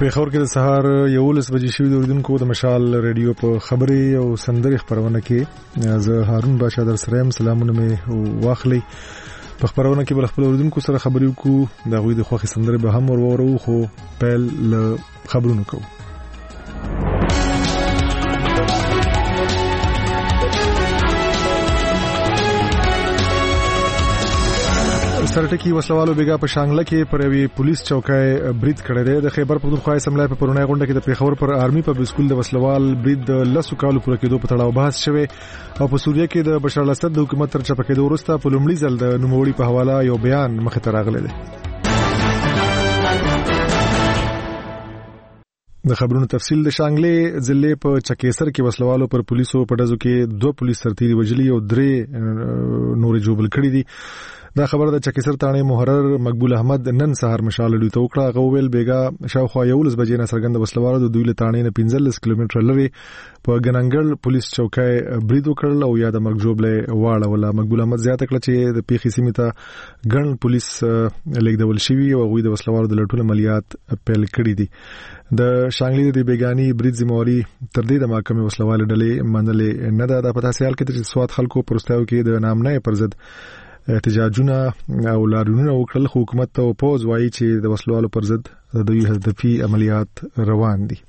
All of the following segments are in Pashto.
پیښور کې د سهار 11 بجې شوې د اوریدونکو د مشال ریډیو په خبري او سندري خبرونه کې زه هارون باشا در سره سلامونه مې واخلي. په خبرونه کې بل خپل اوریدونکو سره خبري وکړو د غوي د خوخي سندري به هم ورورو خو پیل ل خبرونه کوو. سرټکی وسلوالو بیګا په شانګله کې پر وی پولیس چوکۍ برید کړی دی. د خیبر پختونخوا اسمبلی په پرونای غونډه کې د پیښور پر آرمي پبلک سکول د وسلوال برید د لسو کالو پوره کېدو په تړاو بحث شوی او په سوریه کې د بشار الاسد د حکومت تر چپه کېدو وروسته په لومړي ځل د نوموړي په حواله یو بیان مخې ته راغلی دی. د خبرونو تفصیل د شانګلې ضلع په چکیسر کې وسلوالو پر پولیسو په ډزو کې 2 پولیس سرتیري وجلي او 3 نور جوبل کړي دي. دا خبره د چکیسر تانه محرر مقبول احمد نن سهار مشاله لوي توکړه غوول بیګا شاوخوا 11 بجې نه سرګند وسلوالو د دوی له تانه نه 15 کیلومتر لري په ګننګل پولیس چوکۍ برید وکړل او یا د مرګ جوړله واړه ولا مقبول احمد زیاته کړ چې د پیخي سیمه ته ګڼ پولیس لیکدول شوی او غوي د وسلوالو د لټول عملیات پیل کړی دي. د شانګلې د بیګانی برید ذمہواری تر دې د محکمې وسلوال ډلې منلې نه ده. د پتا سیال کې د سواد خلکو پرستاو کې د نامنه پرزد احتجاجونه او لارونه وکړل. حکومت ته پوز وایي چې د وسلوالو پر ضد د دوی هدفي عملیات روان دي.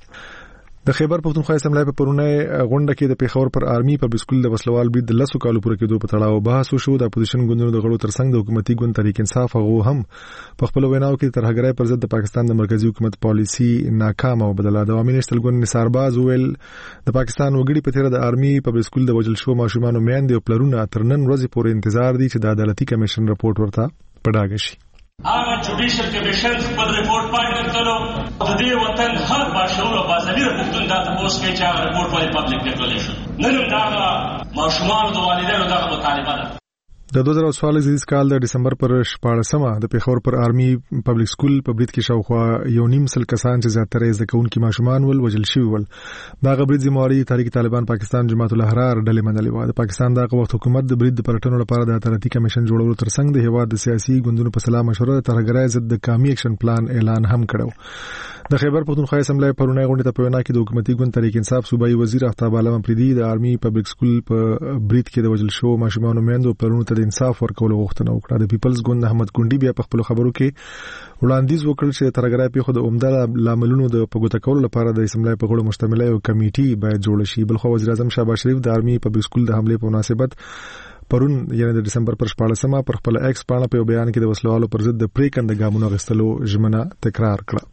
د خیبر پختونخوا اسمبلی په پرونای غونډه کې د پیښور پر آرمي پبلک سکول د وسلوال برید د لسو کالو پوره کېدو په تړاو بحث وشو. د اپوزیشن ګوندونو د غړو ترڅنګ د حکومتي ګوند تحریک انصاف هغه هم په خپل ویناو کې ترهګرۍ پر ضد د پاکستان د مرکزی حکومت پالیسی ناکام او بدله. د عوامي نشتل ګوند نثارباز ویل د پاکستان وګړي په تیر د آرمي پبلک سکول د وجل شو ماشومان میاندې او پلرونه تر نن ورځې پورې انتظار دي چې د عدالتي کمیشن رپورت ورته پډاګ شي. هغه جوډیشل کمیشن خپل ریپورت پاینل کړو د دې وطن هر باشعور او باضمیر پښتون دا تاسو کې چې هغه ریپورت ولې پبلک کړل شي. نن دا ماشومان او والدینو دغه مطالبه ده. د 2014 کال د دسمبر پر 14مه د پیښور پر آرمي پبلک سکول په برید کې شاوخوا یو نیم سل کسان چې زیاتره زده کوونکي ماشومان ول وجل شوی ول. دا برید ذمہواری تحریک طالبان پاکستان جماعت الاحرار ډلې منلې و. د پاکستان دغه وخت حکومت د برید د پرټنو لپاره د عدالتي کمیشن جوړولو ترڅنګ د هیواد د سیاسي ګوندونو په سلا مشوره ترهګرۍ ضد د قومي اکشن پلان اعلان هم کړو. د خیبر پختونخوا اسمبلی پرونای غونډه ته په وینا کې د حکومتي ګوند تحریک انصاف صوبایي وزیر آفتاب عالم پریدي د آرمي پبلک سکول په برید کې د وجل شو ماشومان میندو پرونو ته د انصاف ورکولو غوښتنه وکړه. د پیپلز ګوند احمد ګوندی بیا په خپل خبرو کې وړاندیز وکړ چې ترهګرۍ په خود عمده لاملونو د پګوت کولو لپاره د اسمبلی په غړو مشتمله یو کمیټي باید جوړ شي. بلخو وزیر اعظم شهباز شریف د آرمي پبلک سکول د حمله په مناسبت پرون یعنی د دسمبر پر 14مه پر خپل ایکس پاڼه په بیان کې د وسلوالو پر ضد د پریکند ګامونو غستلو ژمنه تکرار کړه.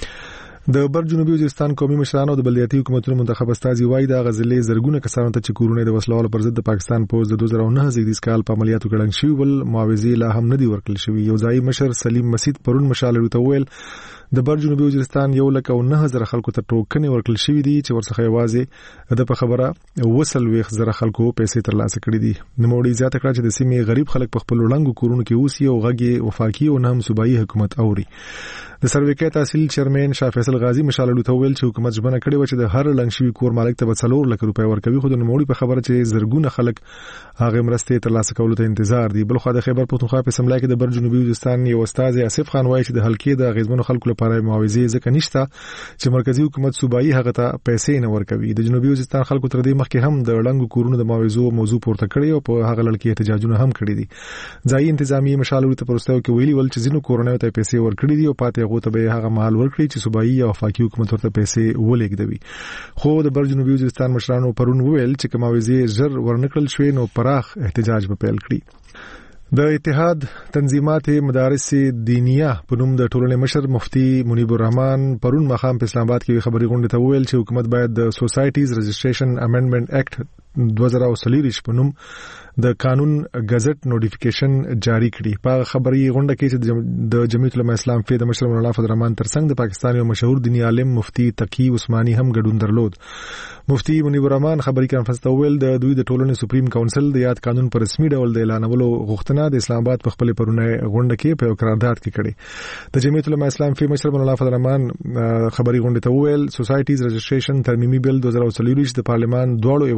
د بر جنوبي وزیرستان قومي مشرانو د بلدیاتي حکومتونو منتخب استازي وایي د غزلې زرګونه کسانو ته چې کورونه د وسلوالو پر ضد د پاکستان پوز د 2009 کال په عملیاتو کې شوی ول معاوضه لا هم نه دی ورکړل شوی. یو ځای مشر سلیم مسید پرون مشال ورته ویل د بر جنوبي وزیرستان 1,09,000 خلکو ته ټوکنې ورکړل شوی دي چې ورڅخه یوازې د په خبره وصل ویخ زره خلکو پیسې ترلاسه کړې دي. نوموړي زیاته کړه چې د سیمې غریب خلک په خپل وړاندو کورونو کې اوسي او غږی وفاقي او نام صوبایي حکومت اوري. د سرویکې تحصیل چیرمن شاه فیصل غازی مشال ورته ویل چې حکومت ژمنه کړې و چې د هر لنګ شوی کور مالک ته 4 لک روپۍ ورکوي. خو د نوموړي په خبره چې زرګونه خلک هغه مرستې ترلاسه کولو ته انتظار دي. بلخو د خیبر پختونخوا په اسمبلی کې د بر جنوبي وزیرستان یو استاد اسف خان وایي چې د حلقې د غیزمنو خلکو لپاره معاوضه ځکه نشته چې مرکزی حکومت صوبایي هغه ته پیسې نه ورکوي. د جنوبي وزیرستان خلکو تر دې مخکې هم د لنګو کورونو د معاوضو موضوع پورته کړی او په هغه لړ کې احتجاجونه هم کړی دي. ځای انتظامی مشال ورته پرستاو کې ویلي ول چې ځینو کورونو ته پیسې ورکړي دي او پاتې هغه ته به هغه مال ورکړي چې صوبایي او وفاقي حکومت ورته پیسې ولېږدوي. خو د بر جنوبي وزیرستان مشرانو پرون ویل چې کوماويزي زر ورنکړل شوی نو پراخ احتجاج به پیل کړي. د اتحاد تنظیمات مدارس دینیه په نوم د ټولنې مشر مفتی منیب الرحمن پرون مخام په اسلام آباد کې خبري غونډه ته ویل چې حکومت باید د سوسایټیز رجسټریشن امندمنت اکټ 2023 په نوم د قانون غزټ نوټیفیکیشن جاری کړي. په خبري غونډه کې چې د جمعیت العلماء اسلام فی د مشر مولانا فضل الرحمن ترڅنګ د پاکستان یو مشهور دینی عالم مفتی تقی عثماني هم ګډون درلود. مفتی منیب الرحمن خبري کانفرنس ته ویل د دوی د ټولنې سپریم کونسل د یاد قانون پر رسمي ډول د اعلانولو غوښتنه د اسلام آباد په خپل پرونی غونډه کې په قرارداد کې کړي. د جمعیت العلماء اسلام فی مشر مولانا فضل الرحمن خبري غونډه ته ویل سوسایټیز رجسټریشن ترمیمي بل 2023 د پارلیمان دواړو ایوانونو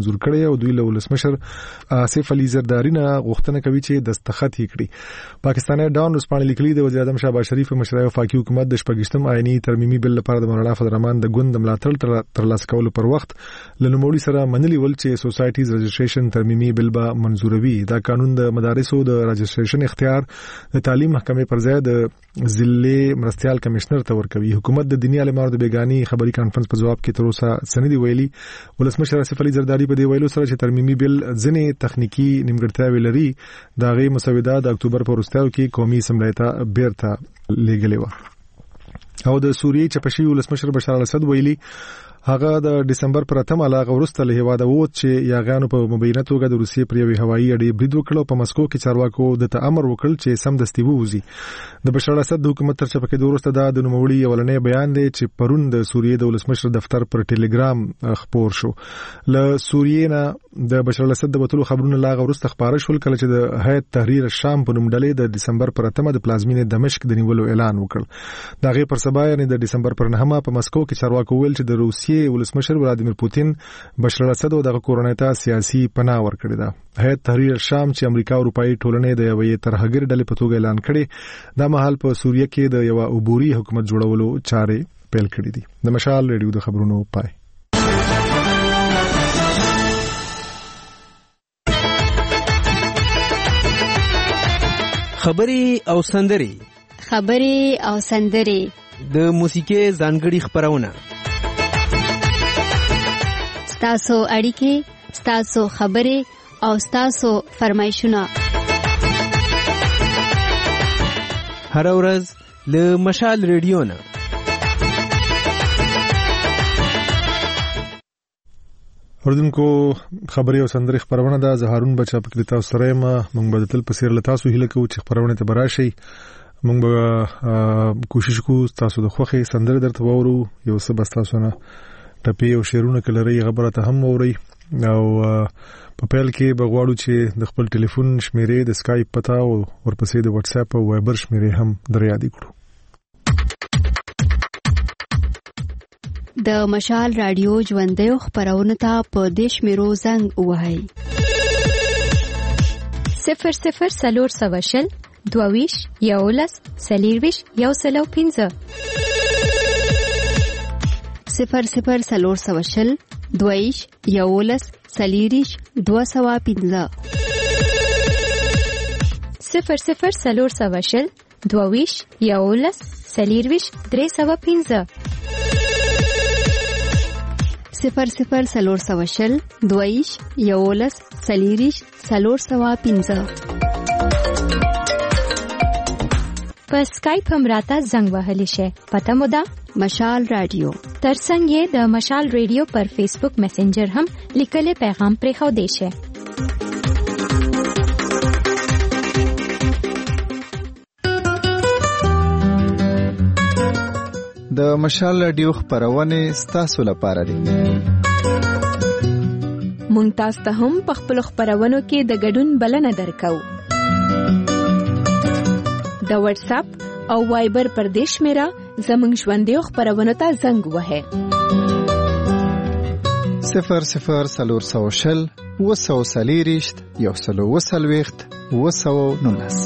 منزور کړي او دوی له ولسمشر آصف علي زرداری نه غوښتنه کوي چې دستخط یې کړي. پاکستاني ډاون رسپانې لیکلي د وزیر اعظم شهباز شریف په مشرۍ وفاقي حکومت د 14م آئینی ترمیمي بل لپاره د مولانا فضل الرحمن د ګوند ملاتړ ترلاسه کولو پر وخت له نوموړي سره منلي ول چې سوسایټیز رجسټریشن ترمیمي بل به منزوروي. دا قانون د مدارسو د رجسټریشن اختیار د تعلیم محکمې پر ځای د ضلع مرستيال کمشنر ته ورکوي. حکومت د دیني عالمانو د بیگانی خبري کانفرنس په جواب کې تر اوسه سندي ویلي. ولسمشر آصف علي زرداری په دې ویلو سره چې ترمیمي بل ځنې تخنیکی نیمګړتیاوې لري دا غي مسوده د اکتوبر په وروستیو کې قومي اسمبلی ته بیرته لېږلې و. او د سوریې چپشي ولسمشر بشار الاسد ویلي هغه د دسمبر پر 8 علاوه ورسته له هواده ووت چې یاغانو په مبینه توګه د روسیې پر یوې هوایي اډې برید وکړ په مسکو کې چارواکو د تامر وکړ چې سم دستي ووزي. د بشار الاسد د حکومت تر چپکې ورسته د نوموړي اولنې بیان دی چې پرون د سوریې د ولسمشر دفتر پر ټلګرام خبر شو. له سوریې نه د بشار الاسد د وټولو خبرونه لاغه ورسته خبره شول کله چې د هیئت تحریر الشام په نوم ډلې د دسمبر پر 8 د پلازمینې دمشق د نیولو اعلان وکړ. دا غي پر سبا یعنی د دسمبر پر 9 په مسکو کې چارواکو ویل چې د روسیې ولسمشر ولادیمیر پوتین بشار الاسد او د کورونای ته سیاسي پناه ورکړی دا. هیئت تحریر الشام چې امریکا او اروپאי ټولنې د یوې ترهګر ډلې په توګه اعلان کړي دا مهال په سوریه کې د یو عبوري حکومت جوړولو چارې پیل کړې دي. د مشال ریډیو د خبرونو پای. خبري او سندري د موسیقي ځانګړي خبرونه ستاسو اړیکې ستاسو خبري او ستاسو فرمایشونه هر ورځ له مشال ریډیو نه. اوردونکو خبري او سندري خبرونه د زهارون بچا په تاسو سره ما موږ بدل پسیر لتا سو هله کو چې خبرونه ته براشي. موږ به کوشش کوو تاسو د خوخي سندري درته وورو یو څه بس تاسو نه ټپي او شیرونه کلري خبره ته هم ووري او په پیل کې بغواړو چې د خپل ټلیفون شمیرې د اسکایپ پتا او ورپسې د واتس اپ او وایبر شمیرې هم دریادي کړو. د مشال رادیو ژوندې خبرونه ته په دیش میرو زنګ وهاي 00 سلور سواشل دوویش یولس سلیرویش یوسلو 15 00 سلور سواشل دویش یولس سلیریش 215 00 سلور سواشل دوویش یولس سلیرویش 315 00 سلور سواشل دویش یولس سلیریش 315 په اسکایپ هم راته زنګ وهلی شي. پته مو ده مشال رادیو. ترڅنګ یې د مشال ریډیو پر فیسبوک میسنجر هم لیکلي پیغام پرې خو دی شي. د مشال رادیو خبرونه ستاسو لپاره دي. مونږ تاسو ته هم په خپل خبرونو کې د ګډون بلنه درکو. د واتس اپ او وایبر پر دیش میرا زمنګ ژوندې خبرونه ته زنګ وهه 00 سلور سواشل وسو سلیریشت یوسلو وسلويخت وسو نونس.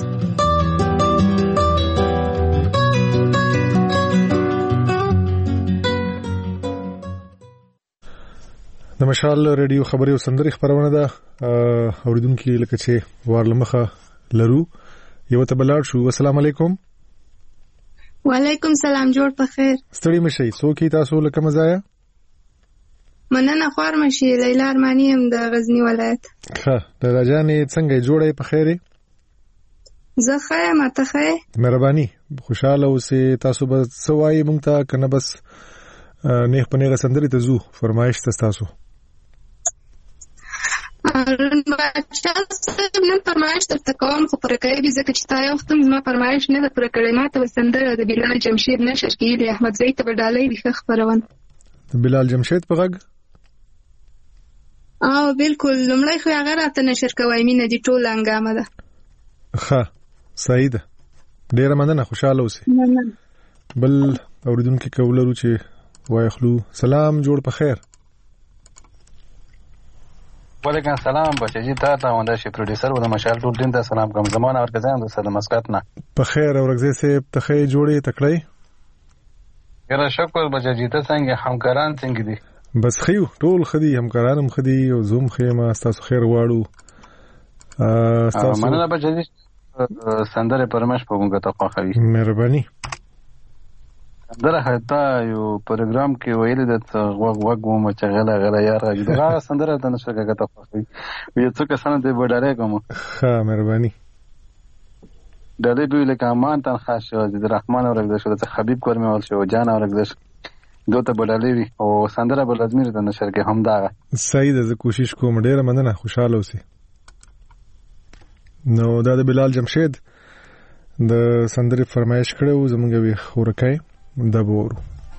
د مشال ریډیو خبري او سندري خبرونه ده. اوریدونکو لکه چې وارلمخه لرو یو ته بلار شو. السلام علیکم. وعلیکم سلام. جوړ په خیر. ستړي مشي څوک تاسو لکه مزایا مننه خور مشي لیلا ارمانی هم د غزنی ولایت. ښه لیلا جانې څنګه جوړې په خیره؟ زه ښه ماته ښه. مهرباني خوشاله اوسې. تاسو به سوای مونږ ته کنه بس نه پنه غسندري ته زو فرمایش تاسو نن فرمایش درته کوم خو پر کوي ځکه چې تا یو وخت ما فرمایش نه پر کړی. ما ته وسندره د بلال جمشید نشر کېږي احمد زید ته ډالۍ ویخه خبرون د بلال جمشید په غږ. بالکل لمړی خو هغه راته نشر کوي مینه دي ټول انګامه ده. ښه صحیح ده. ډیره مننه خوشاله اوسې. بل اوریدونکو کولرو چې وای خلو سلام جوړ په خیر. وعلیکم السلام بچی ته ونده شي پروډوسر و د مشال ټول ټیم ته سلام کوم. زمونه ورکزان د سره مسکات نه په خیر او ورګزې سه ته خې جوړې تکړې. ګره شکر بچی ته څنګه همکاران څنګه دي؟ بس خيو ټول خدي همکارانم خدي او زوم خېما تاسو خیر غواړو. تاسو مننه بچی سندره پرمش په موږ ته خوښوي. مهرباني. سندره هتا یو پروګرام کې ویل د وګ مو چې غلا یار دا سندره د نشګه ته خوښوي. یو څه کسانه دې وډاره کوم. ها مهرباني. د دې دوی له کامان تن خاص د رحمان اورګد شو د حبیب کورمه ول شو جان اورګد دوته بډالې وي او سندره بل لازمي د نشر کې هم دا صحیح ده. کوشش کوم ډیره مننه خوشاله اوسئ. نو دا د بلال جمشید د سندره فرمایش کړو زمونږ وی خورکای د بورو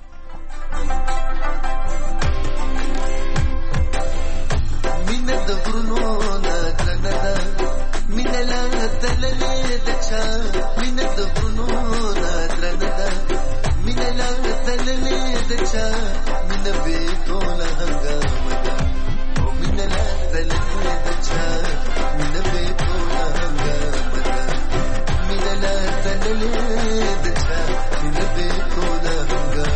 مینه د ورونو نه درنه مینه لا تللې د چا مینه د ورونو نه درنه مینه لا تللې د چا مینه به ټول هنګامه او مینه لا تللې د چا مینه به ټول هنګامه مینه لا تللې د چا مینه به ټول هنګامه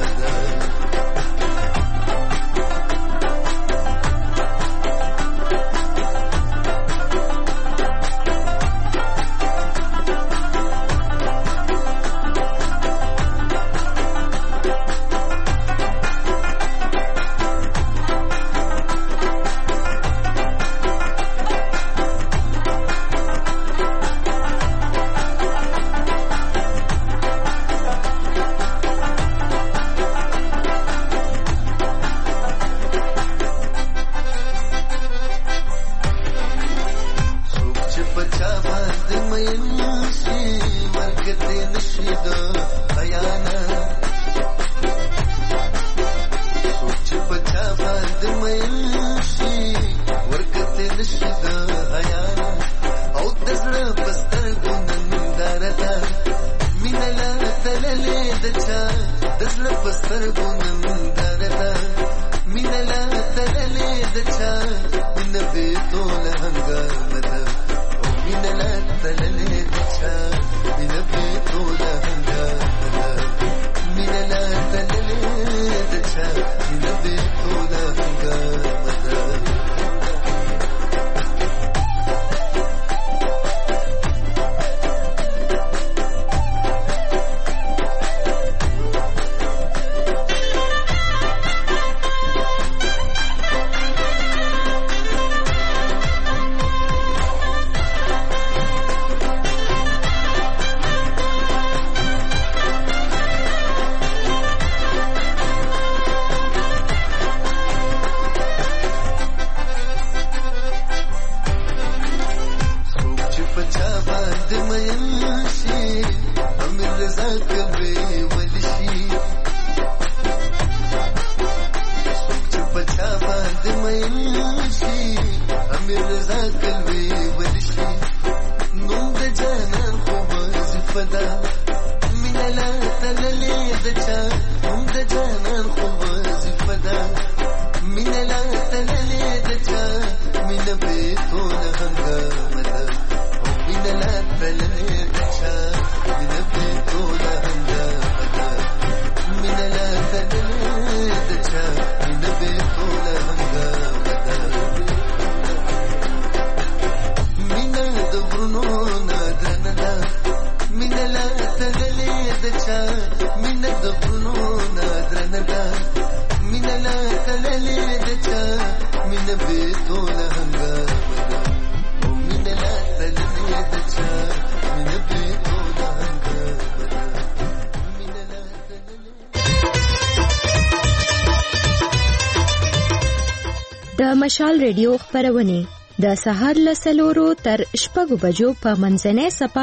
مشال ریډیو خبرونه د سهار ل سلورو تر شپږو بجو په منځنۍ صفه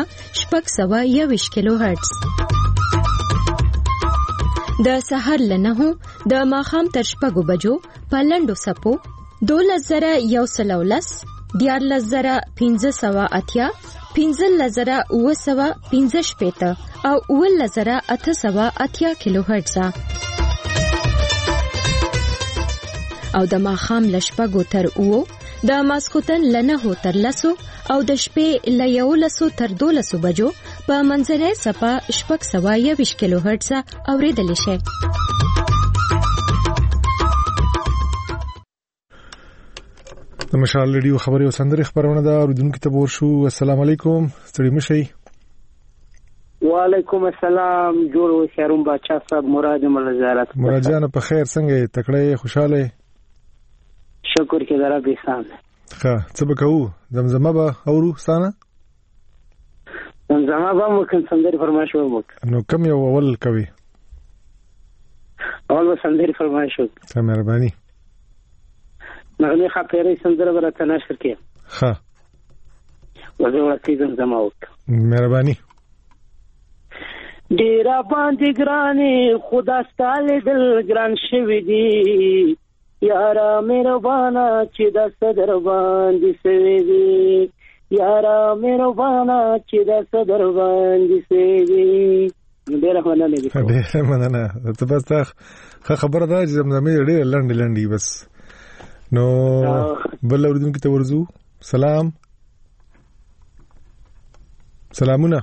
621 کیلو هرتز د سهار ل 9 د ماخام تر شپږو بجو په لندو صفو 2113 14580 15015 او 11880 کیلو هرتز او د ماخام لشپګو تر او د ماسخوتن له 9 تر 10 او د شپې له 11 تر 12 بجو په منځنۍ صفه شپږ سوه 21 کیلو هرتز اوریدل شي. د مشال ریډیو خبري او سندري خبرونه دا اوریدونکو ته ورشو. السلام علیکم، ستړي مشي. وعلیکم السلام، جوړ شهروم بادشاہ صاحب، مراد ملزارت. مراد جان په خیر څنګه تکړه خوشاله؟ شکر کې درا به سان. ښه، څه به کوو؟ زمزمه به اورو ستانه؟ زمزمه به ممکن سندري فرمایش وکړو. نو کوم یو اول کوي؟ اول سندري فرمایش وکړو. ته مهرباني. نغمه خاطرې سندره ورته نشر کې. ښه. وځو ورته زمزمه وکړو. مهرباني. ډیرا باندې ګرانې خدا ستاله دل ګران شوی دی، یارا مهربانا چې د صدر باندې سوي دی، یارا مهربانا چې د صدر باندې سوي دی. ډیره مننه دي. ډیره مننه. ته بس ته خبره ده چې زمزمه ډیره لنډي بس. نو بل اوریدونکو ته ورزو. سلام. سلامونه.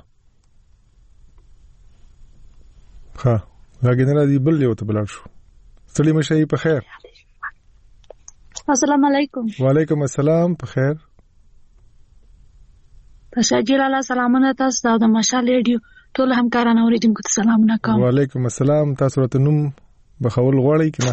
ها غاګنرا دی بل یو ته بلل شو. ستړي مشي په خیر. السلام علیکم. وعلیکم السلام، په خیر. تشکر الله. سلامونه تاسو د مشال ریډیو ټول همکارانو اوریدونکو ته سلامونه کوم. وعلیکم السلام. تاسو ته نوم بخول غواړئ کنه؟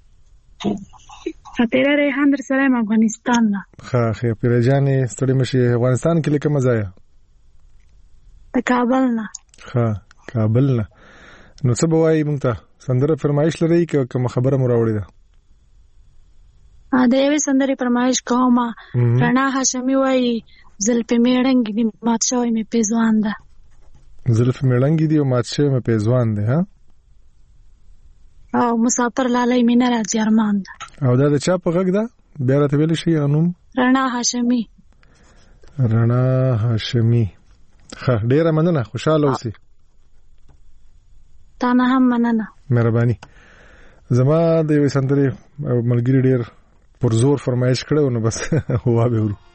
خاطر ریحان در سره افغانستان نه. ښه پیرجانې ستړي مشي. افغانستان کې لکه مزه یا؟ د کابل نه. ښه کابل نه. نو څه به وایي مونږ ته؟ سندره فرمایش لري که کوم خبره مو راوړې ده؟ د یوې سندرې فرمایش کوم. رڼا هاشمي وایي زلفې میړنګې دي مات شوی مې پیزوان ده. زلفې میړنګې دي او مات شوی مې پیزوان ده. ها، او مسافر لالی مې نه راځي ارمان ده. او دا د چا په غږ ده؟ بیا راته ویلی شي انوم؟ رڼا هاشمي. رڼا هاشمي. ښه، ډیره مننه، خوشاله اوسئ. تا نه هم مننه. مهرباني. زما د یوې سندرې ملګري ډیر پر زور فرمایش کړو، نو بس هوا به ورو.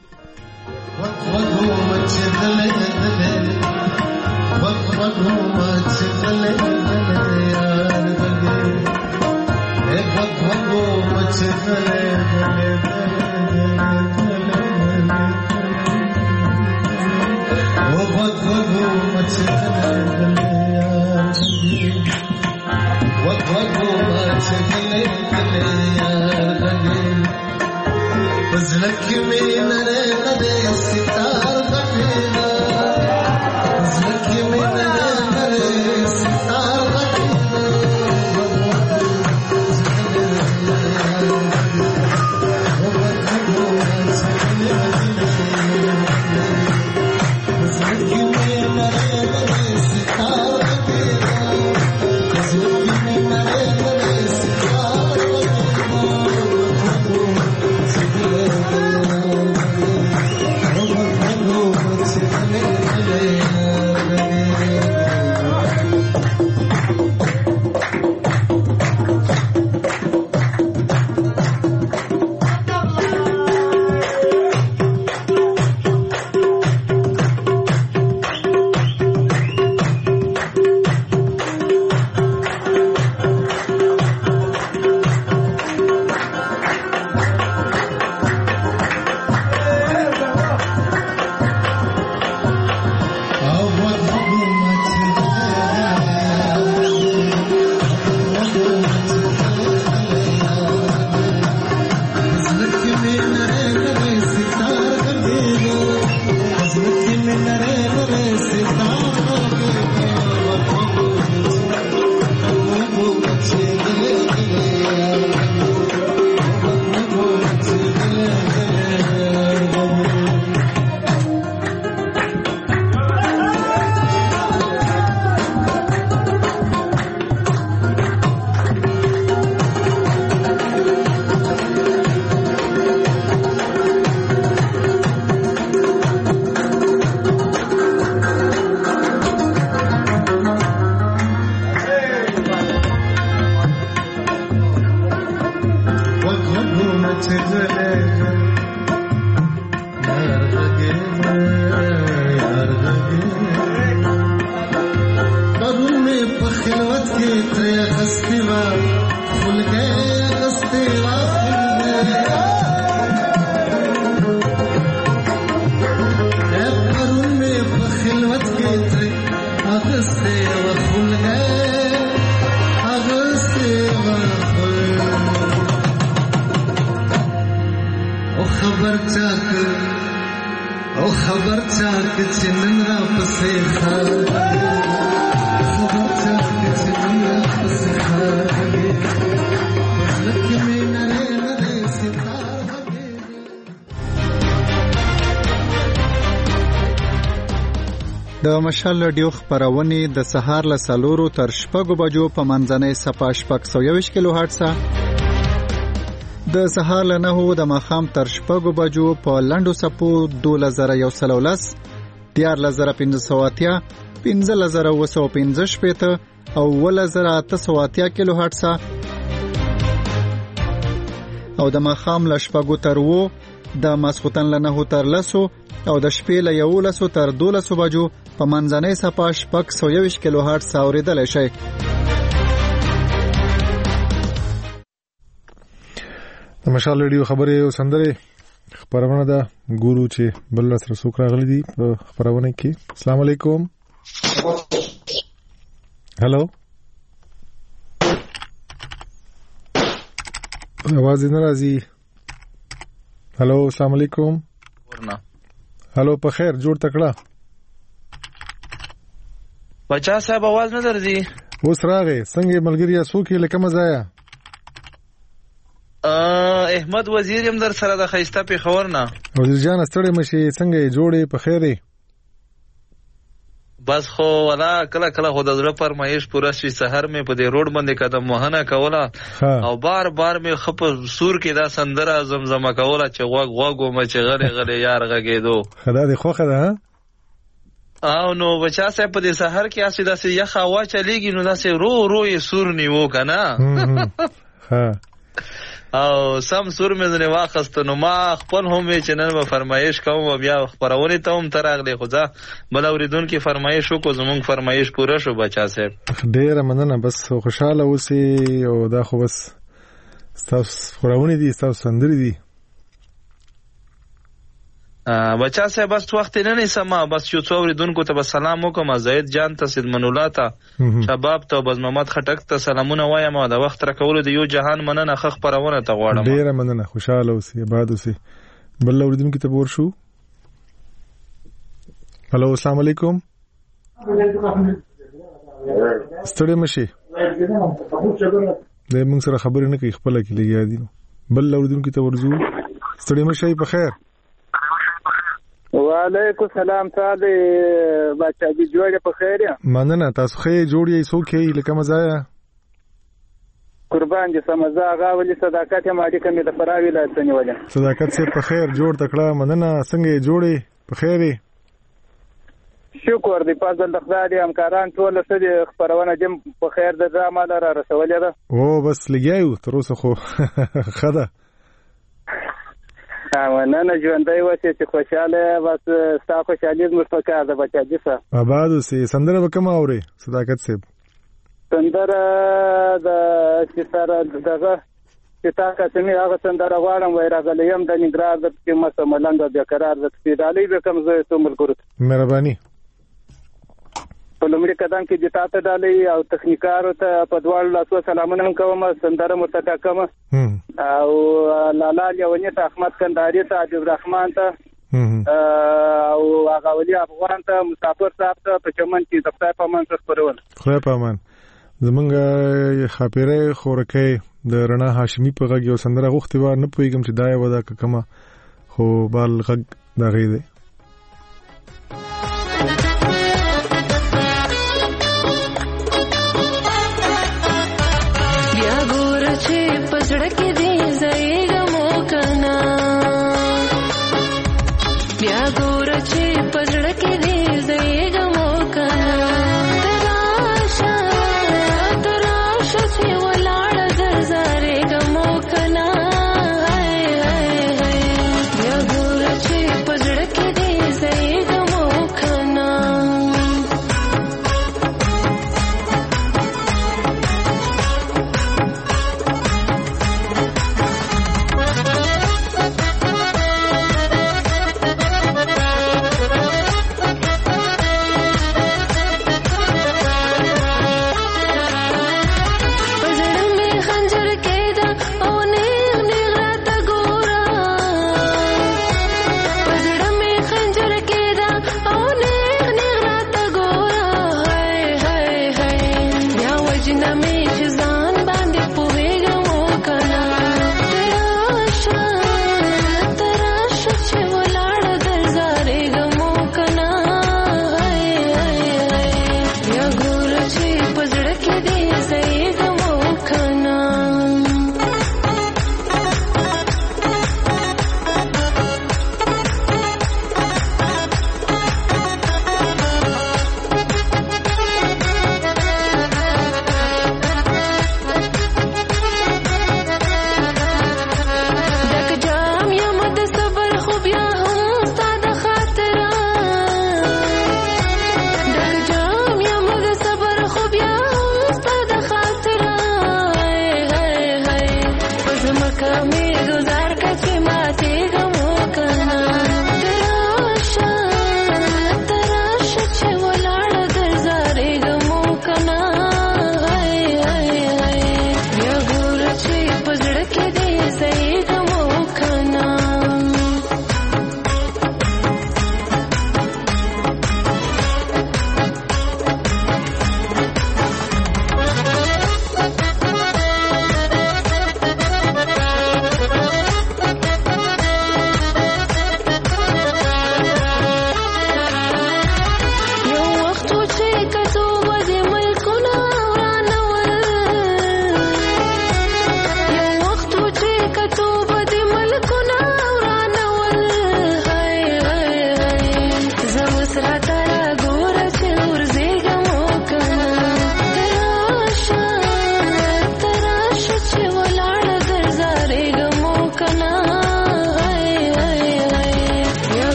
پرون میں پخلوت کے ترے اغسطی وا خل گئے اغسطی وا پرون میں پخلوت کے ترے اغسطی وا خل گئے اغسطی وا او خبر چاک چنن را پسے خبر چاک چنن را پسے لک میں نرے نرے ستار د مشال رادیو خبرونه د سهار له 4 تر 6 بجو په منځنۍ صفه 621 کیلو هرتز د سهار له 9 د ماښام تر 6 بجو په لنډو صفو 2113 14580 15715 او 1880 کیلو هرتز او د ماښام له 6 تر 9 د ماسختن له 9 تر 10 او د شپې له 11 تر 12 بجو په منځنۍ صفه 621 کیلو هرتز اوریدل شي. د مشال ریډیو خبرې او سندره خبرونه ده ګورو چې بل سره څوک راغلي دي په خبرونه کې. السلام علیکم. هالو आवाज نه راځي. هالو السلام علیکم. ورنه هالو په خیر جوړ تکړه بچا صاحب आवाज نه درځي. اوس راغی څنګه ملګری څوک لکه مزایا احمد وزیر هم در سره د خیسته په خبر نه. وزیر جان ستړي مشي څنګه جوړې په خیره بس خو ولا کله کله خو د زړه فرمایش پوره شي. سحر مې په دې روډ باندې قدم وهنه کوله او بار بار مې خپ سور کې دا سندره زمزمه کوله چې غوغو مې چې غلې غلې یار غږېدو. خدا دې خوخه ده او نو بچا صاحب په دې سحر کې اسې داسې یخ هوا چلیږي نو داسې رو رو یې سور نیو کنه ها او سم سور مې نه واخست نو ما خپل هم چې نن به فرمایش کوم بیا خبرونه ته هم تراغله خدا بل اوریدونکو فرمایش وکړو زمونږ فرمایش پوره شو بچا صاحب. ډیر مننه بس خوشاله اوسې او دا خو بس تاسو خبرونه دي تاسو سندري دي بچا صاحب بس وخت نه سما بس یو څو اوریدونکو ته سلام وکم. زید جان ته سید منولا ته شباب ته بز محمد خټک ته سلامونه وایم او د وخت را کول د یو جهان مننه خخ پرونه ته غواړم. ډیر مننه خوشاله اوسې آباد اوسې. بل اوریدونکو ته ور شو. هالو السلام علیکم. ستړي مشي د موږ سره خبرې نه کوي خپل کې لګیا دي. بل اوریدونکو ته ورزو. ستړي مشي په خیر. وعلیکم السلام تعالی بچا دې جوړه په خیر یا مننه تاسو خې جوړې څوک یې لکه مزایا قربان دي سمزا غاولي صداقت ماډي کمې د پراوی لا څنګه صداقت سے په خیر جوړ تکړه مننه څنګه جوړې په خیرې شکر دی پازل د خدای همکاران ټول سره خبرونه جم په خیر د عمل را رسولې ده او بس لګیاو تر اوسه خو خدا نن ژوندۍ وسه چې خوشاله بس ستا خوشالي مستقر ده بچا دې سه آباد سي سندره وکم اوري صداقت صاحب سندره د سره دغه چې تاسو سمې هغه سندره غواړم وای راغلم د نګرار د قیمت ملنګ د قرار د سپیدالي به کوم زه ته ملګرو مهرباني په لومړي قدم کې د تاسو ډالۍ او تخنیکارو ته په دوړ لاسو سلامونه کوم سندره مرتقا کوم او لالا یونیت احمد کندهاری ته عبد الرحمن ته او هغه ولي افغان ته مسافر صاحب ته په چمن کې د خدای په امان سره خبرول خدای په امان زمونږ خاپیره خورکه د رڼا هاشمي په غږ یو سندره غوښتي و نه پويګم چې دای ودا کما خو بال غږ دغې دی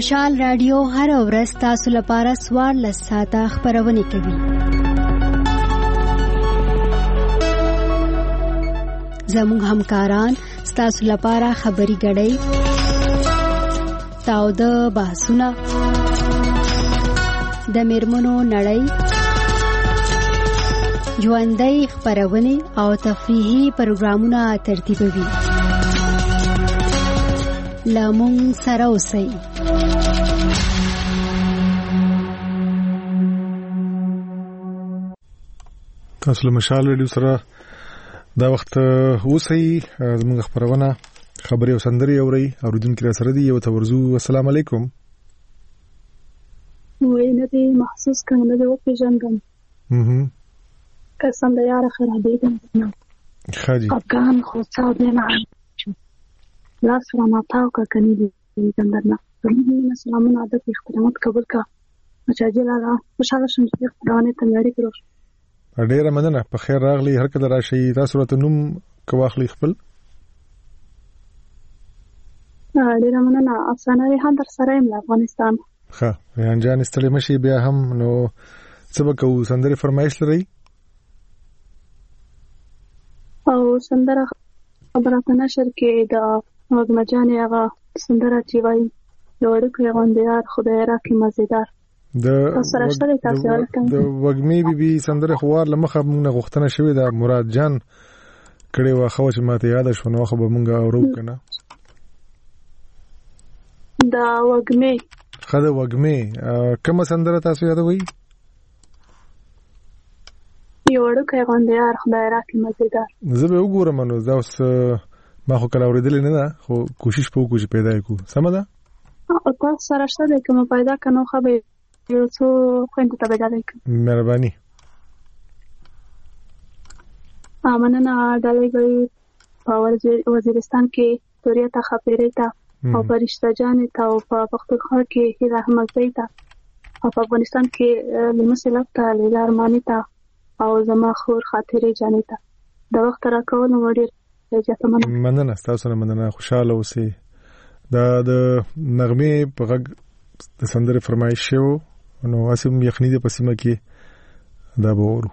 مشال رادیو هر ورځ تاسو لپاره 14 ساعته خبرونه کوي. زموږ همکاران تاسو لپاره خبري غړي تاو د بحثونه د میرمنو نړۍ ژوندۍ خبرونه او تفریحي پروګرامونه ترتیبوي. لامون سره اوسئ. تاسو له مشال رادیو سره دا وخت اوسئ. زموږ خبرونه خبري او سندري اوري اوریدونکو را سره دی. یو تورزو السلام علیکم. وای نه دې محسوس کنه د وخت ژوندم قسم د یار خرابې دي خاجي افغان خو صاحب نه لاس را ماتاو کا کني دي زندرنا سلامونه عادت احترامات قبول کا مشاجل را خوشاله شم چې خدانه ته یاري کړو. ډیره مننه. په خیر راغلی. هر کله راشي. تاسو راته نوم کواخلی خپل. ډیره مننه. افسانه ریحان در سره یم افغانستان. ښه ریحان جان استلې مشي بیا هم نو سبق او سندره فرمایش لري او سندره خبرات نشر کې د وګمجان هغه سندره چې وایي لوړ کې غوندیار خدای راکې مزیدار د وګمی بي سندره خوار لمخه موږ غوښتنه شوې ده مراد جان کړي واخو چې ماته یاد شو نو خو به موږ اورو کنه دا وګمی خدای وګمی کوم سندره تاسو یادوي؟ یوړو کې غوندیار خدای راکې مزیدار. زه به وګورم نو دا اوس ما خو کله اوریدل نه ده خو کوشش په کوشش پیدا کو سم ده او تاسو سره شته کوم پیدا کنو خو به یو څو خويند ته بدل کړئ. مهرباني. امنه دلګي پاور وزیرستان کې توریا ته خبرې ته او فرشته جان ته او په پختونخوا کې هیله احمد زیتا او په افغانستان کې لمسلک ته لارمانی ته او زما خور خاطرې جانې ته د وخت راکول نو ډیر مننه. تاسو نه مننه. خوشاله اوسئ. دا د نغمه په غږ د سندره فرمایش شو نو اسیم یخنی د پسیمه کې دا به ورو.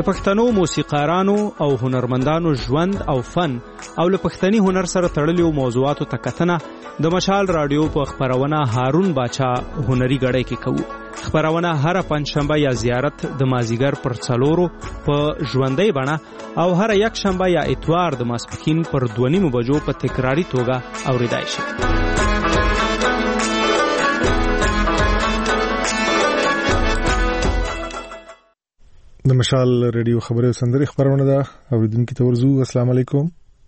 د پښتنو موسیقارانو او هنرمندانو ژوند او فن او له پښتني هنر سره تړلو موضوعاتو ته کتنه د مشال رادیو په خبرونه هارون باچا هنري غړې کې کوو. خبرونه هر پنځشنبه یا زیارت د مازیګر پر 4 په ژوندۍ بڼه او هر یک شنبه یا اتوار د ماسپښین پر 2:30 بجو په تکراری توګه اوریدای شي. د مشال ریډیو خبرو سندري خبرونه ده. اوریدونکو ته ورزو السلام علیکم.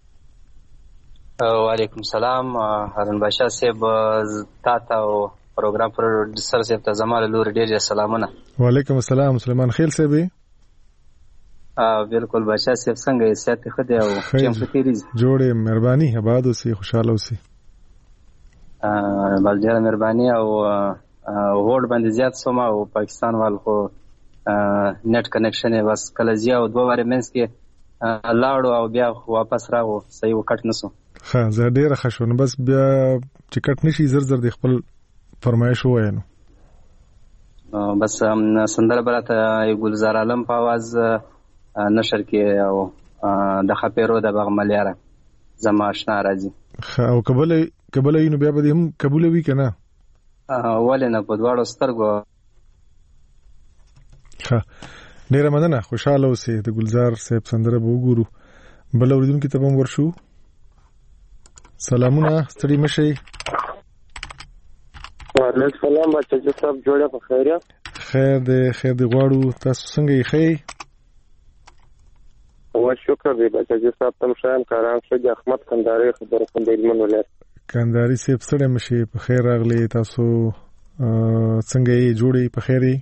وعلیکم السلام. هارون باشا صاحب تاسو او پروګرام پروډوسر صاحب ته زموږ لور ډیر سلامونه. وعلیکم السلام. سلیمان خیل صاحب. بالکل باشا صاحب څنګه صحت ښه دی او ټیم ښه تیریږي؟ جوړه مهرباني آباد اوسې خوشاله اوسې. بل ډیر مهرباني او ووټ باندې زیات سوم او پاکستان وال خو نت کنیکشن بس کله زیاو 2 واره منځ کې لاړو او بیا واپس راغو صحیح وکټ نسو. ها زه ډیر خوشاله بس بیا ټیکټ نشي زر د خپل فرمایش وایو. بس سندره براته ګلزار عالم په आवाज نشر کې او د خپېرو د بغملیاره زما آشنا راځي. او قبل اینو بیا به هم قبول وی کنه ولنه په دواړو سترګو. ها ډیره مننه خوشاله اوسې. د ګلزار صاحب سندره به وګورو. بل اوریدونکو ته هم ورشو. سلامونه ستړي مشي. وعلیکم السلام بچا صاحب جوړه په خیریه؟ خیر دې غواړو. تاسو څنګه یې خی؟ او شکر دې بچا صاحب تم شایم کاران شې احمد کنداري خبر کوم د علم ولایت. کنداري صاحب ستړي مشي په خیر راغلي. تاسو څنګه یې جوړې په خیري؟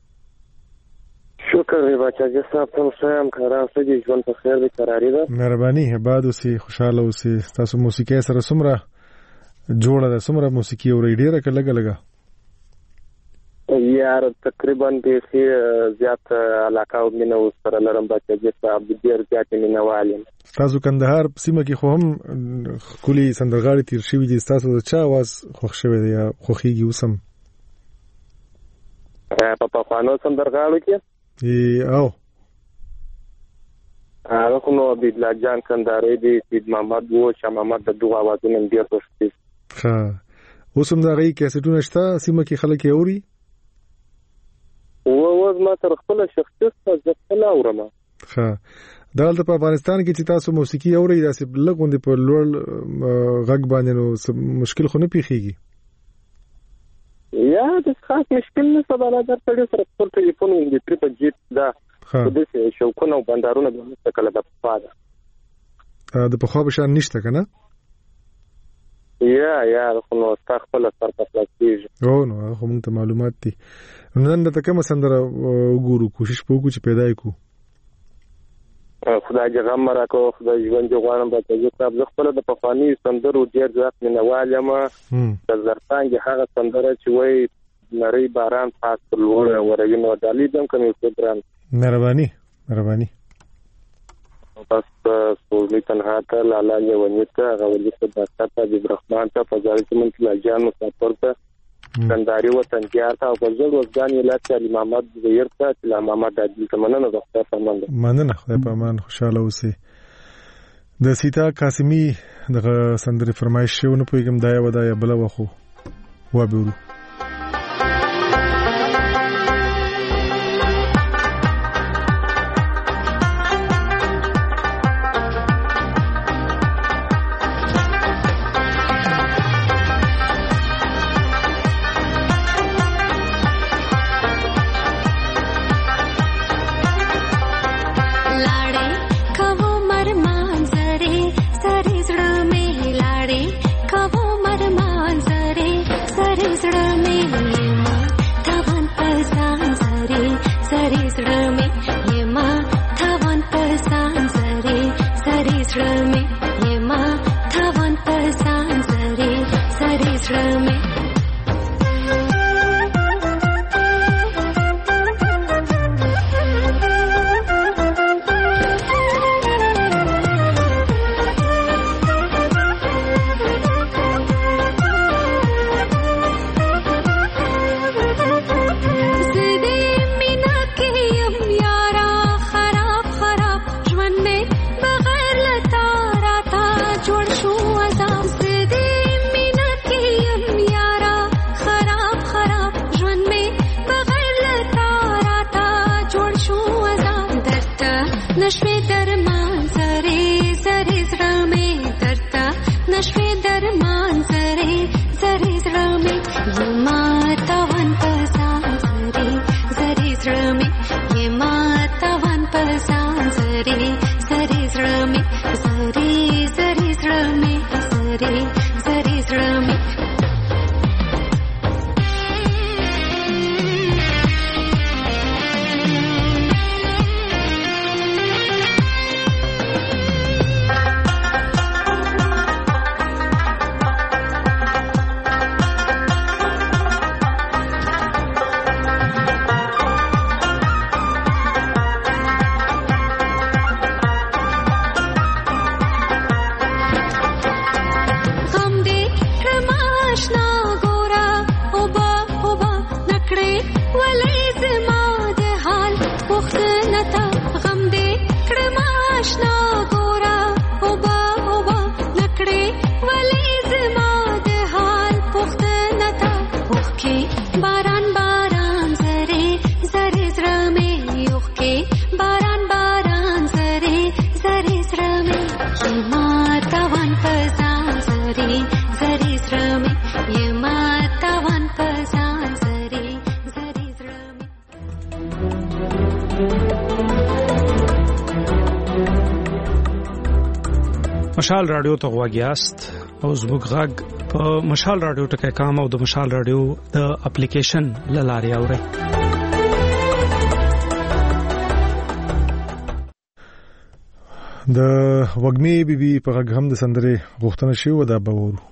شکر دی بچا صاحب تم شایم کاران شې ژوند په خیر دې قراري ده. مهرباني آباد اوسې خوشاله اوسې. تاسو موسیقي سره څومره جوړه ده؟ څومره موسیقي اورئ؟ ډیره که لګه یار تقریبا دې زیات علاقه او مینه سره لرم بچا صاحب ډیر زیات مینه والم. تاسو کندهار سیمه کې خو هم کلی سندرغاړي تیر شوی دي. تاسو د چا आवाज خوښ شوی دی یا خوخيږي اوسم؟ په پخوانو سندرغاړو کې او هغه کومو عبدالله جان کنداري دی، سید محمد وو، شاه محمد د دوه आवाजونه ډیر خوښ دي. ها اوسم دا غي کیسټونه شته سیمه کې خلک یې اوري؟ او ما تر خپل شخصیت څخه ځکه اورم. ها دلته په افغانستان کې چې تاسو موسیقي اورئ داسې لګوندې په لوړ غږ باندې نو مشکل خو نه پیخيږي؟ یا د خاص مشکل نه سبا در سره خپل ټلیفون د ټریپ جیټ دا د دې شوکونه او بندرونه د مستقله د پاده د په خو بشان نشته کنه؟ یا خو نو خپل سر په پلاستیک او نو خو موږ ته معلومات دي. نن د کوم سندره وګورو کوشش وکړو چې پیدا کړو. خدای دې غم راکو. خدای ژوند دې غواړم بچا صاحب زه خپل د پخوانی سندرو ډیر ځات مینوال یم. د زرتانګ هغه سندره چې وای نری باران پاس لور ورګینو دالي دم کوي ستران. مهرباني بس سوزلی تنها ته لالا یې ونیته غوړي څه داسته د برحمان ته فزاري من لا جان مسافر ته کنداري وطن کې آتا او ځل وځان یې لاته علي محمد زهیر ته لا محمد عادل تمنه د خپل سمند مننه. خدای په امان خوشاله اوسې. د سیتا قاسمی د سندري فرمایش شونه پویګم دای ودای بل وخو و بیرو. Sare نشوي درمان زری زری زړه مې درته نشوي درمان زری زری زړه مې یما تاوان پسان زری زری زړه مې یما تاوان پسان زری زری زړه مې زری زری زړه مې زری زری زړه مې مشال رادیو ته غواګیاست او زموږ غږ په مشال رادیو ټکای کام او د مشال رادیو د اپلیکیشن لارې اوري. د وګمې بیبي په غږ هم د سندرې غوښتنه شوې ده به ورو.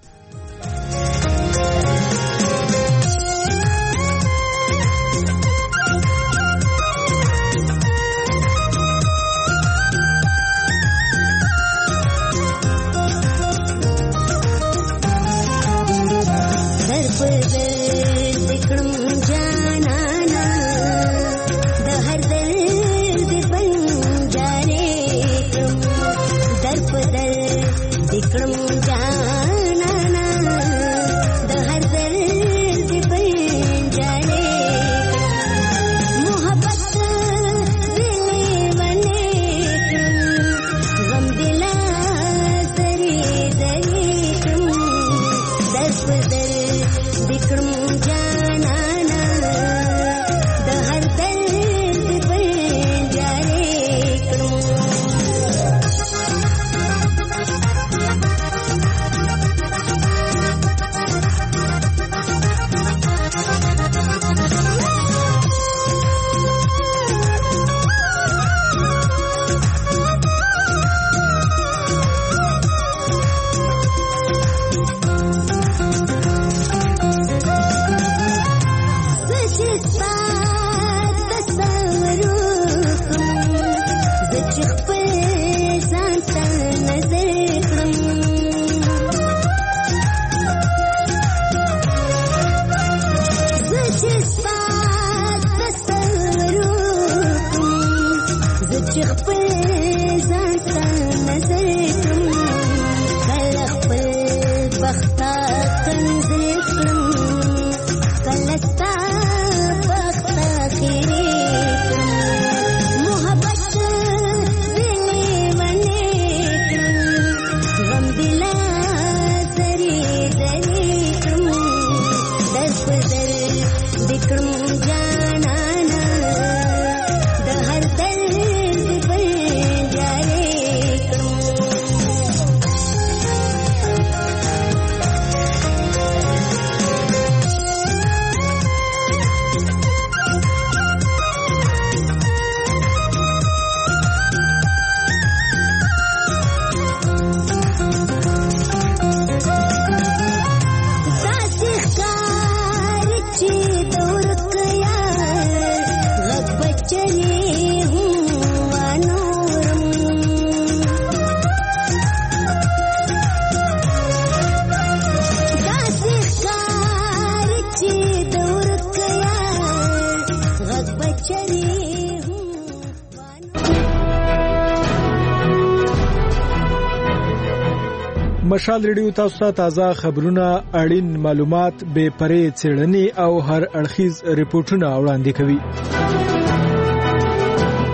مشال ریډیو تاسو ته تازه خبرونه، اړین معلومات، بې پرې څېړنې او هر اړخیز ریپورتونه وړاندې کوي.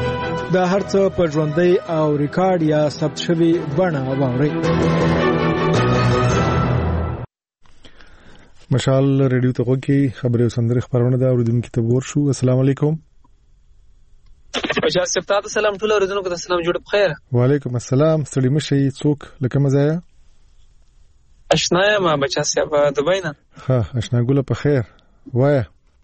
دا هرڅه په ژوندۍ او ریکارډ یا ثبت شوی بڼه واورئ. مشال ریډیو ته وګورئ، خبري او سندري خبرونه دا اوریدونکو ته ورشو. السلام علیکم. بشار صاحب تاسو سلام ټول اوریدونکو ته سلام، جوړ بخیر. وعلیکم السلام. ستړي مشي څوک لکه مزایا؟ اشنا ما بچا صاحب دبی نه. ها اشنا ګل په خیر وای.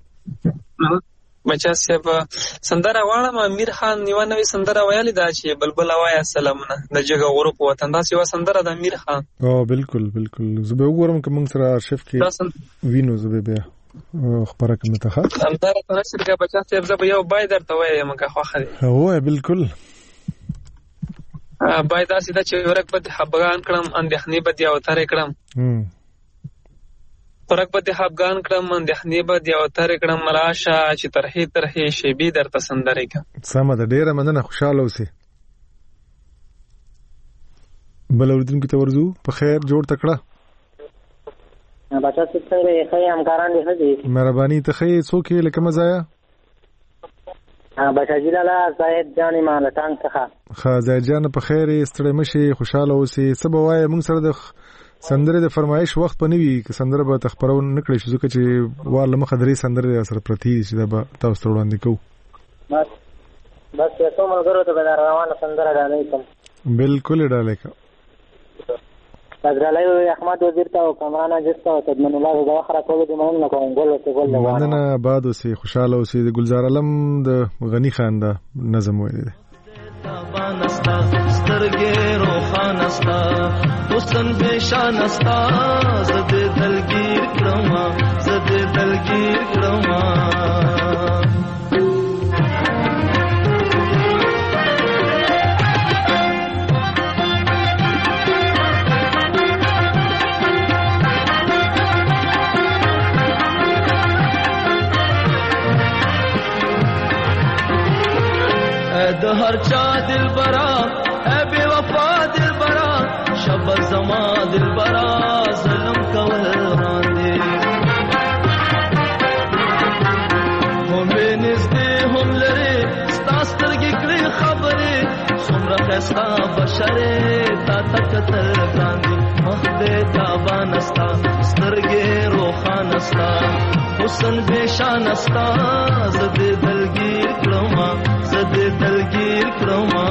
بچا صاحب سندره واړه امیر خان نیو نوې سندره ویلې دا چې بلبل وایا سلامونه د جګه غروب وطن دا سیوا سندره د امیر خان. او بالکل بالکل زه به وګورم کوم سره ارشیف کې وینو زه به خبره کوم ته ښه سندره تاسو کې بچا صاحب زه به یو بای درته وایم که خوخه دی. هو بالکل بای دا سیده چې ورک بد حبغان کړم اندېخنی بد یا وتر کړم ورک بد حبغان کړم اندېخنی بد یا وتر کړم راشه چې ترهی شیبي درته سندره کوم. سمه ده، ډیره مننه، خوشاله اوسې. بل اوریدونکو ته ورزو په خیر جوړ تکړه. بچا څنګه یې خې همکاران دي هدي مهرباني ته خې څوک یې لکه مزایا؟ بچا جلاله زاهد جان مال ټانګ څخه. ښه زاهد جان په خیر ستړي مشي، خوشاله اوسې. سبا وای موږ سره د سندره د فرمایش وخت پنوي که سندره به تخبرو نکړي شو ځکه چې واله مخه درې سندره سره پرتی چې دا تاسو ته وړاندې کوو. بس یو څو ملګرو ته به روانه سندره ډالۍ کوم. بالکل ډالۍ کوم. بدرالای احمد وزیر ته او کمران اجازه ته تدمن الله د اخره کولو د مهم نه کوم ګل او ګل مننه باد اوسې خوشاله اوسې. د گلزار علم د غنی خان دا نظم ویل دي. سترګې روخانستا حسن بشان استا زده دلگیر کړما زده دلگیر کړما د هر چا دل برا اے بے وفا دل برا شب زما دل برا ظلم کول راندې هم نږدې هم لري ستاسترګې کړې خبرې څومره خستا بشرې تا تکتل باندې مخ دې تابان استا سترګې روخانستا حسن بشان استا زده دلگیر کړما زده دلگیر کړما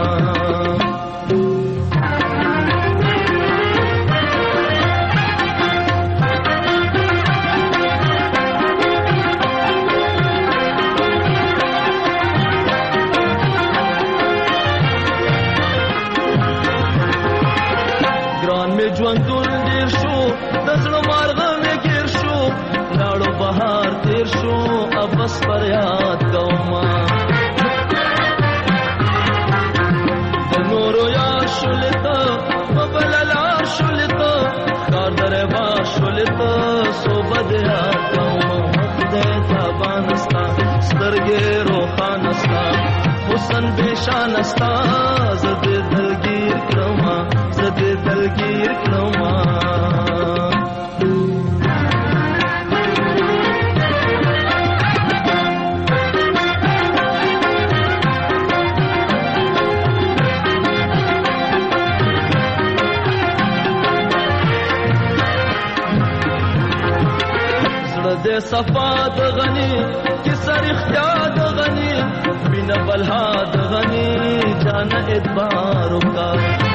ګران می ژوندون ډیر شو د زړه مارغه می ګیر شو لاړو بهار تیر شو اب بس پر یاد کوما د نورو یار شولتا مبللا شولتا کار درې با شولتا صوبد یاد کوما خدای تابان استا سترګې روخان استا حسن بشان استا زده دلگیر کړما زده دلگیر کړما د صفا د غنی کی سر اختیار د غنی بنا بلها د غنی جان ادبار کا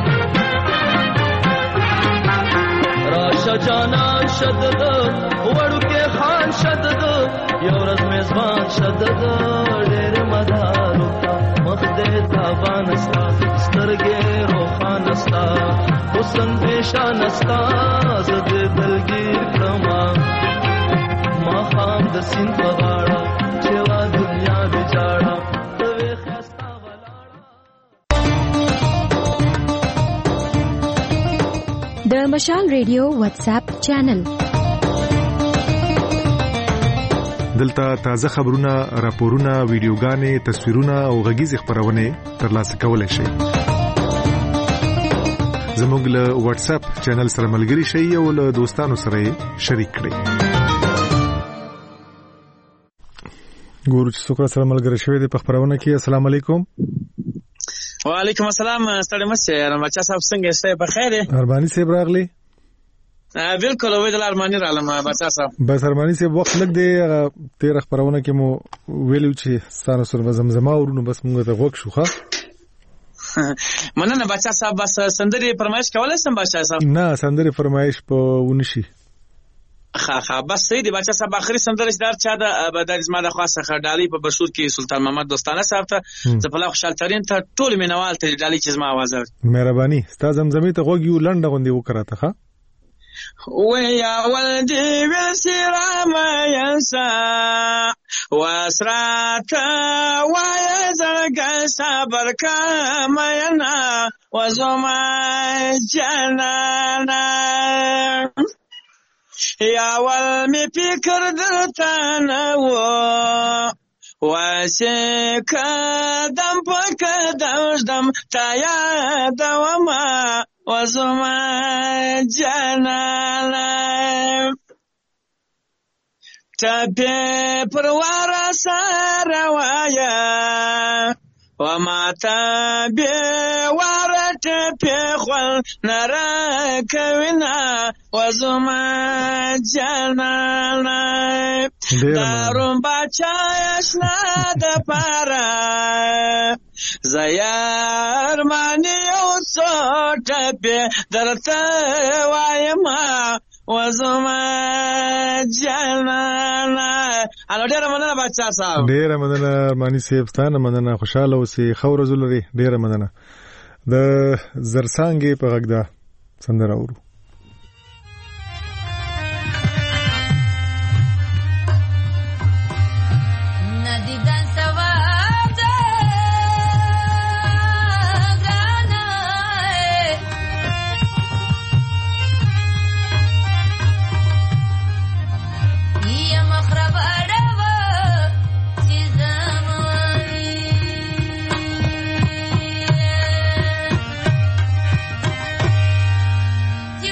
راشه جانا شدد وړو کې خان شدد یو ورځ میزبان شدد ډېر مدار کا مخ دې تابان استا سترګې روخان استا حسن بشان استا زده دلگیر کړما ما خام د سین په غاړه چې وا دنیا دې جاړه توې خستا ولاړه. د مشال ریډیو واتس اپ چینل دلته تازه خبرونه، راپورونه، ویډیوګانې، تصویرونه او غږیز خبرونه ترلاسه کولای شئ. زموږ له واتس اپ چینل سره ملګري شئ او له دوستانو سره شریک کړئ. ګورو چې څوک سره ملګری شوی دی په خبرونه کې. السلام علیکم. وعلیکم السلام ستړي مشه بچا صاحب څنګه یې په خیر یې ارمانی صاحب راغلی بالکل وې د ارمانی رالم بچا صاحب بس ارمانی صاحب وخت لګ دی 13 خبرونه کې مو ویلو چې ستاسو سره زمزمه ورونو بس موږ ته وښ شو ښه مننه بچا صاحب بس سندري فرمایش کولای سم بچا صاحب نه سندري فرمایش په ونشي خا بس سیدی بچا صاحب اخري سندرش دار چا د بدر زما د خاصه خړډالي په بشور کې سلطان محمد دوستانه صاحب ته زپلا خوشحال ترين ته ټول مینوال ته ډالي چې زما आवाज مهرباني ستاسو زمزمي ته غوږ یو لنډه غوندي وکړه ته ويا ولدي بسرا ما ينسى واسرات ويزرق صبر كما ينا وزما جنانا يا والمي فكر درتانا واسك دم دم تايا دوما وزما جنانا تبي پروارا ساروايا وما تبي وارت بخل نراكونا وزما جنانا دارون باچا يشنا دپارا زيار ماني وصوت بي درتا وايما وزما جنانا الو ډیره مننه بچا صاحب ډیره مننه مانی صاحب ستانه مننه خوشاله اوسې خور زولري ډیره مننه د زرسانګي په غږ دا سندره اورو Yeah.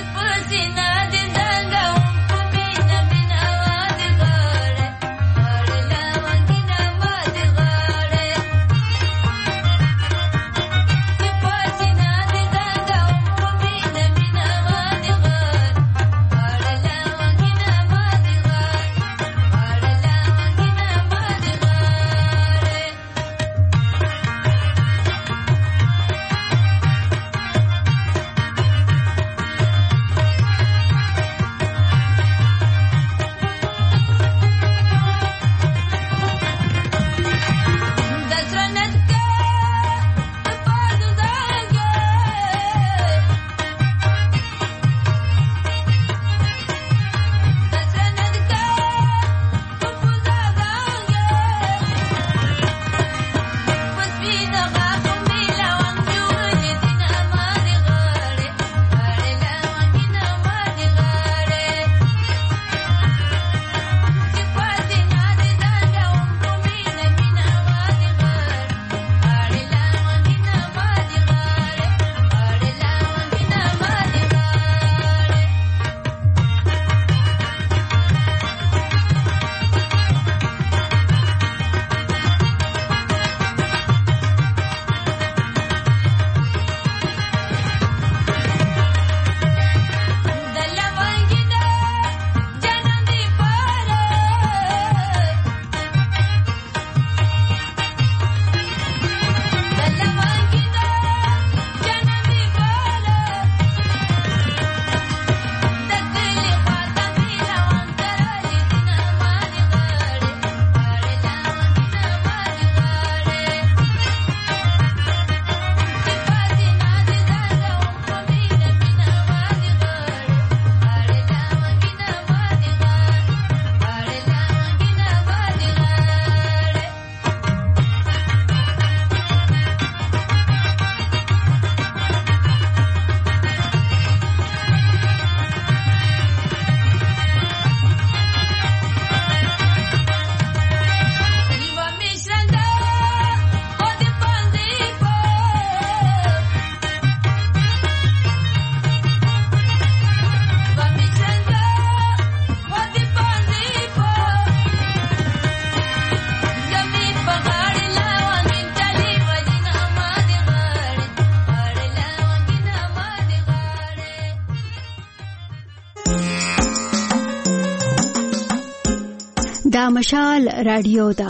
دا مشال رادیو ده.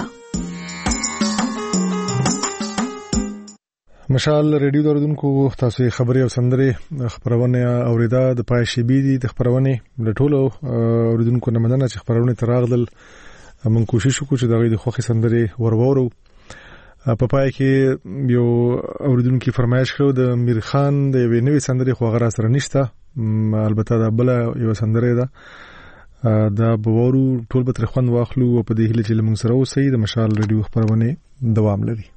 مشال ریډیو دردونکو تاسو خبري او سندري خبرونه اوریدا د پای شیبي دي د خبرونه د ټولو اوریدونکو نه مننه چې خبرونه تراغدل من کوشش وکړو چې دغه د خوخي سندري ورورو په پای کې یو اوریدونکو فرمایش کړو د میر خان د یوې نوې سندري خو غره سره نشته البته دا بل یو سندري ده دا بورو ټول به تر خوند واخلو او په دې هله چې موږ سره اوسې د مشال ریډیو خبرونه دوام لري.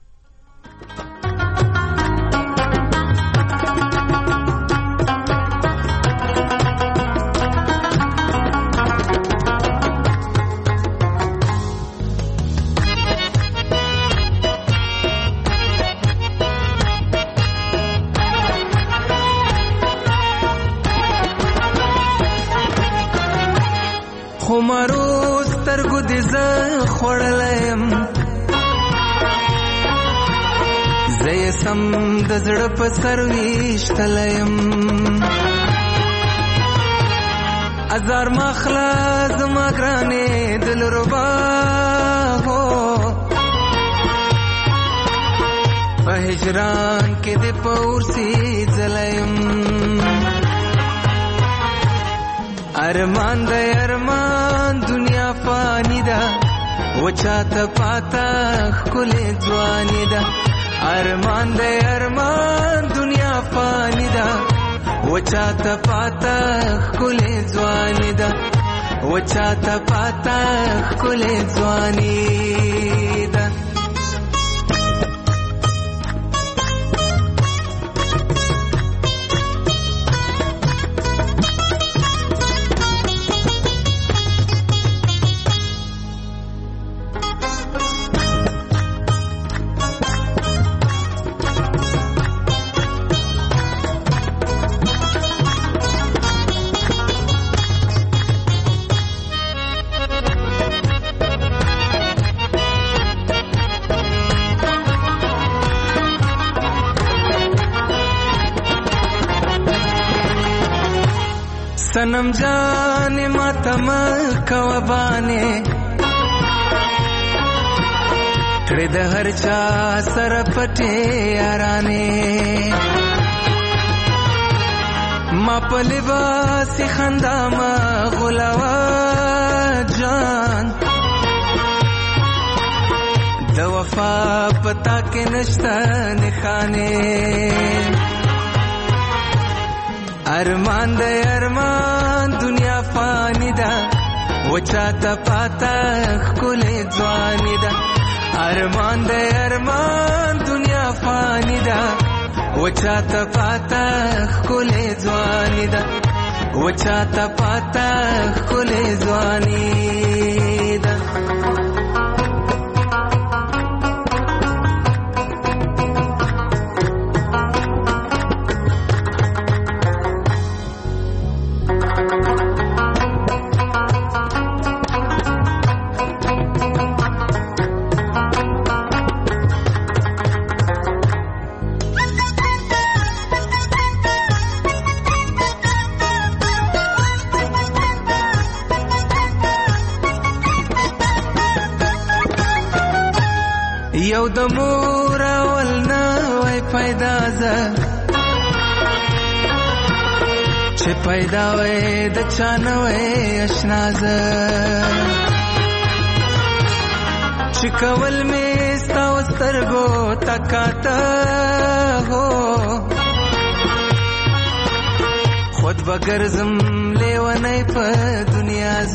خمارو سترګو دې زه خوړلم زه یې سم د زړه په سر ویشتلم ازار مخلا زما ګرانې دلربا هو په هجران کې دې پورسي ځلم ارمان د ارمان دنیا فانی ده وچاته پاتا خل ځواني ده ارمان د ارمان دنیا فانی ده وچاته پاتا خل ځواني ده وچاته پاتا خل ځواني ده सनम जाने मातम कवबाने कड़े द हर चा सर पटे याराने मा पलिबास खंदा मा गुलावा जान द वफा पता के नश्ता निखाने ارمان د ارمان دنیا فانی ده وچاته پاتا خل ځواني ده ارمان د ارمان دنیا فانی ده وچاته پاتا خل ځواني ده وچاته پاتا خل ځواني ده یو د مور اول نه وای پیدا ز چې پیدا وای د چانه وای آشنا ز چې کول می ستاو سترګو تکاته هو خود بغرزم لیونی په دنیا ز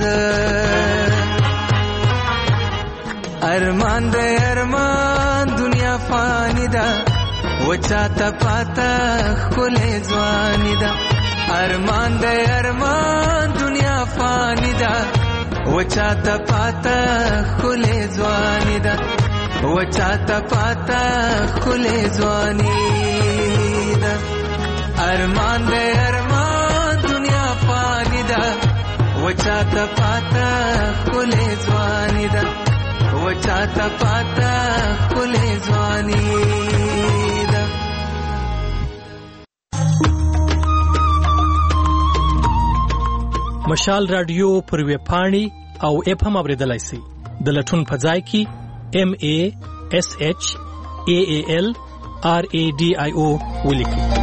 ارمان د ارمان دنیا فانی ده وچاته پاتا خل ځواني ده ارمان د ارمان دنیا فانی ده وچاته پاتا خل ځواني ده وچاته پاتا خل ځواني ده ارمان د ارمان دنیا فانی ده وچاته پاتا خل ځواني ده وچاته پاتا خل ځواني ده مشال رادیو پر ویب پاڼې او اپ هم اوریدلای شئ د لټون په ځای کې MASHAALRADIO ولیکئ.